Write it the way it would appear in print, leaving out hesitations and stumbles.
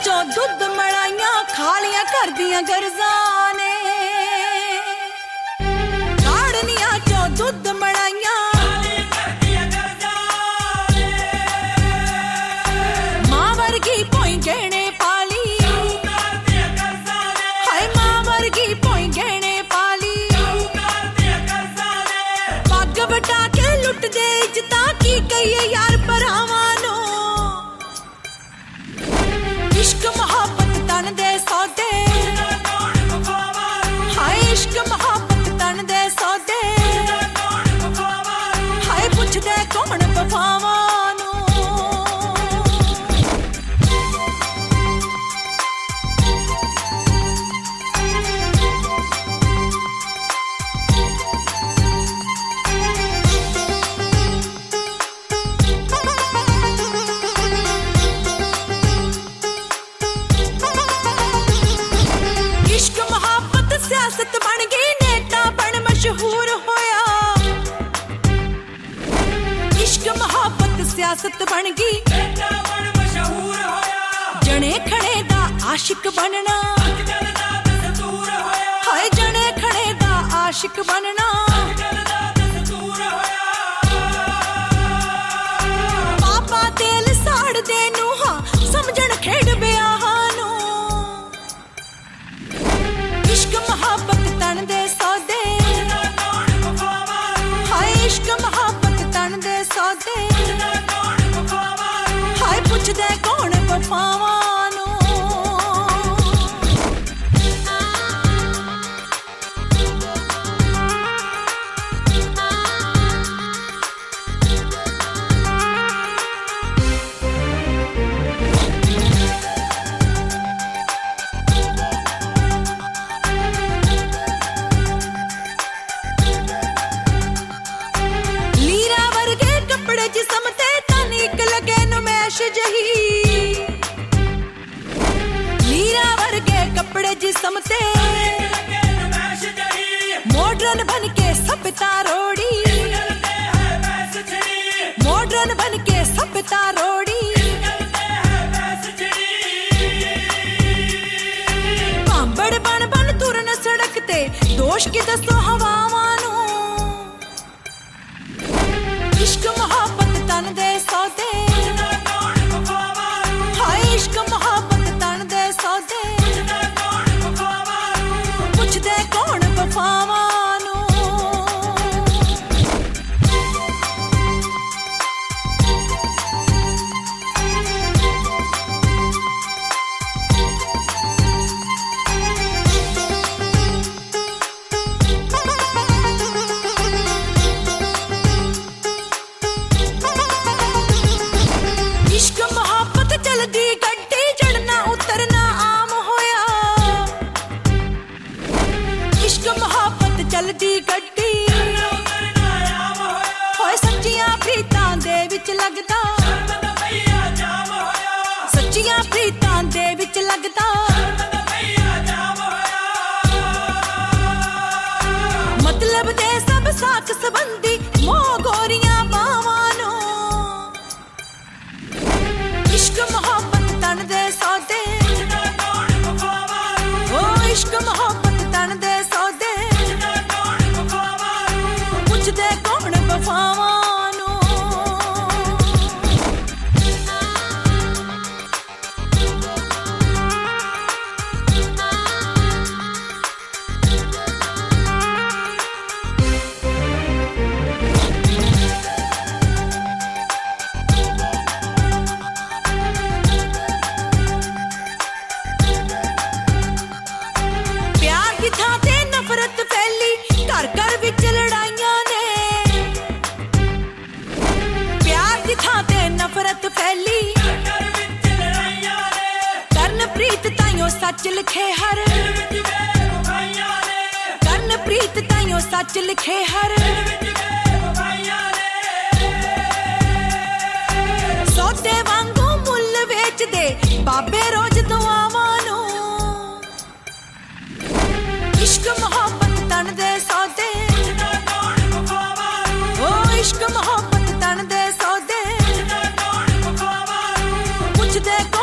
चो दुध मलाइया खालियां कर दियां गर्जां ने काड़निया चो दुध मलाइया मां वर्गी पोई गहने पाली हाय मां वर्गी पोई गहने पाली पग वटा के लुट दे इज्जता की कहिए यार भरावां नो इश्क मोहब्बत तन दे सौदे हाय इश्क मोहब्बत तन दे सौदे हाय पुछदे कौन वफावां नू सियासत बन गई नेता बन मशहूर होया इश्क मोहब्बत सियासत बन गई नेता बन मशहूर होया जने खड़े दा आशिक बनना हाय जने खड़े दा आशिक बनना पापा तेल साड़ दे नूहा समझण खेड ब्याहां इश्क मोहब्बत तन दे सौदे हाय इश्क मोहब्बत तन दे सौदे हाय पुछदे कौन वफावां नू जिस्म ते तनिक लगे नुमैश जही लीरा वर्गे कपड़े जिस्म ते मॉडर्न बन के सभ्यता रोड़ी मॉडर्न बन के सभ्यता रोड़ी भांबड़ बन बन तुरन सड़क ते दोष की दसो हवावां नू इश्क मोहब्बत तन दे सौदे हाय इश्क मोहब्बत तन दे सौदे पुछदे कौन वफावां नू इश्क मोहब्बत चलदी गड्डी चढ़ना उतरना आम होया इश्क मोहब्बत चलदी गड्डी होए सच्चियां प्रीतां दे विच लगदा सच्चियां प्रीतां दे विच लगदा मतलब दे सब साख संबंधी मोह गोरियां बावां नू इश्क मोहब्बत तन दे सौदे ओ इश्क मोहब्बत तन दे सौदे पुछदे कौन वफावां नू नफरत फैली घर घर विच लड़ाइयां ने प्यार दी थां ते नफरत फैली करन प्रीत ताइयों सच लिखे हर करन प्रीत ताइयों सच लिखे हर सौदे वांगू मुल वेच दे बाबे रोज दुआवां नू इश्क मोहब्बत तन दे सौदे ओ इश्क मोहब्बत तन दे सौदे पुछदे